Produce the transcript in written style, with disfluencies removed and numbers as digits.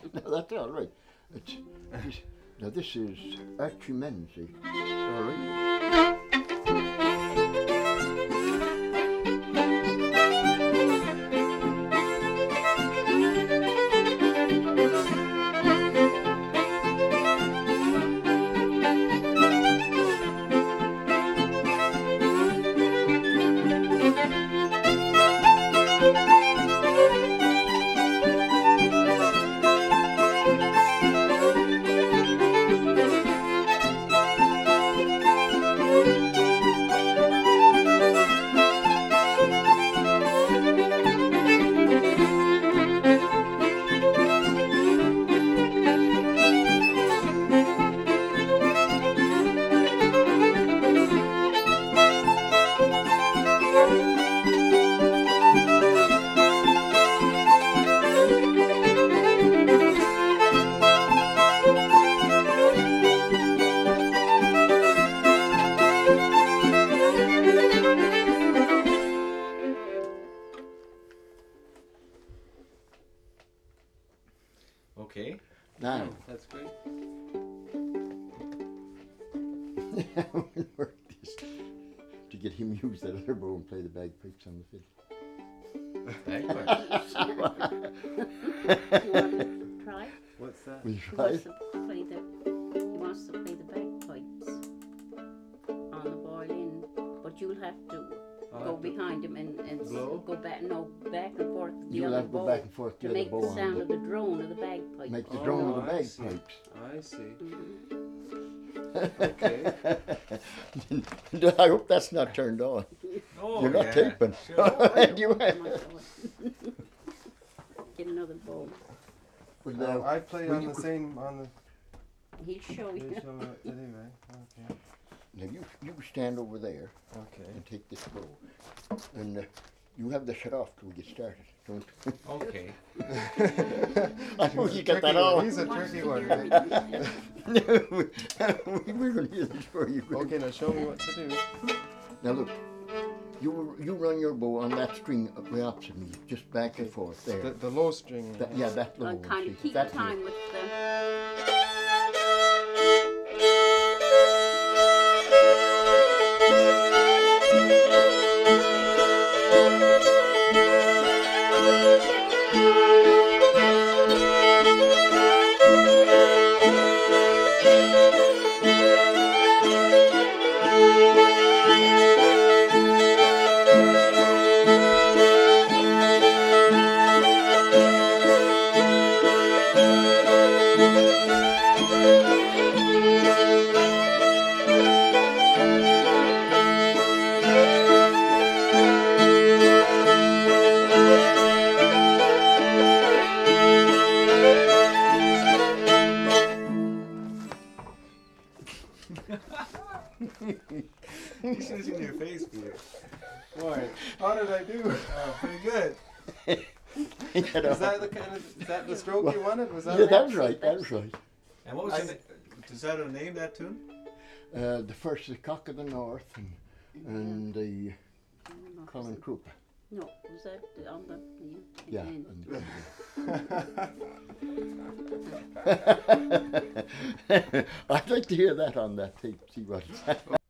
No, that's all right. This, now this is Archie Menzie. All right. Okay. Now, That's great. we work this to get him use that other bow and play the bagpipes on the fiddle. Bagpipes. You want to try? What's that? Will you He try wants it? to play the bagpipes on the violin, but you'll have to I'll go have to behind him and blow? go back and forth with the You'll other have to go bow back and forth to the other make bow the on sound the, of the drone of the bagpipe. make the Oh, drone of the I see. bagpipes. I see. Mhm. Okay. I hope that's not turned on. Oh, You're not yeah. taping. Sure. You Oh my God. Get another bow. Well, I play will on you the go- same on the. He'll show They you. show it anyway. Okay. now you stand over there Okay. and take this bow, and you have the shut off till we get started. Don't. Okay. I know you got that Tricky one. on. He's a Wants tricky to one. hear it. We're going to hear this for you. Okay, now show me what to do. Now look, you run your bow on that string up the opposite me, just back and Okay. forth there. The low string. Yeah, that low I'll one. kind see, of keep that time here. with the. You should have seen your face, Peter. Why? How did I do? Pretty good. Is that the kind of is that the stroke you wanted? Was that? Yeah, it? that was right. That was right. And what was your Does that a name, that tune? The first, the Cock of the North, and the I don't know if Colin it's- Krupa. No, was that on the Yeah. end? I'd like to hear that on that tape. See what it's.